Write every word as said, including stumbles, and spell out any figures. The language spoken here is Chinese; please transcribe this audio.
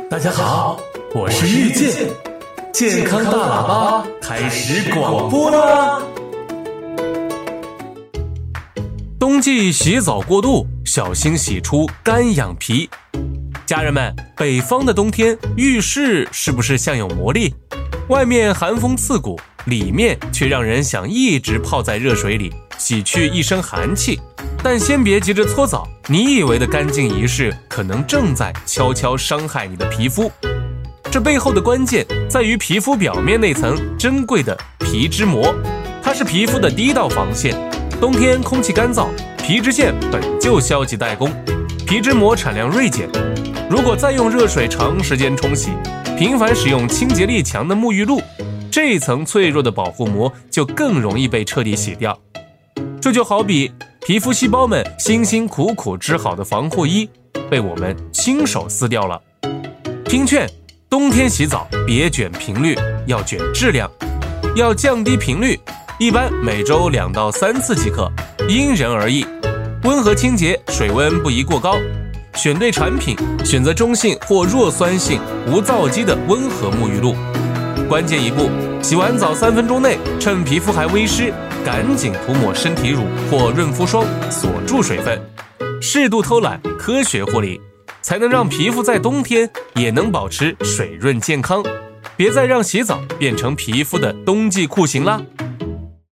大家好，我是遇见健康大喇叭，开始广播啦！冬季洗澡过度，小心洗出干痒皮。家人们，北方的冬天，浴室是不是像有魔力？外面寒风刺骨，里面却让人想一直泡在热水里，洗去一身寒气。但先别急着搓澡，你以为的干净仪式，可能正在悄悄伤害你的皮肤。这背后的关键在于皮肤表面那层珍贵的皮脂膜，它是皮肤的第一道防线。冬天空气干燥，皮脂腺本就消极怠工，皮脂膜产量锐减。如果再用热水长时间冲洗，频繁使用清洁力强的沐浴露，这一层脆弱的保护膜就更容易被彻底洗掉。这就好比皮肤细胞们辛辛苦苦织好的防护衣，被我们亲手撕掉了。听劝，冬天洗澡别卷频率，要卷质量。要降低频率，一般每周两到三次即可，因人而异。温和清洁，水温不宜过高。选对产品，选择中性或弱酸性、无皂基的温和沐浴露。关键一步，洗完澡三分钟内，趁皮肤还微湿，赶紧涂抹身体乳或润肤霜，锁住水分。适度偷懒，科学护理，才能让皮肤在冬天也能保持水润健康。别再让洗澡变成皮肤的冬季酷刑啦！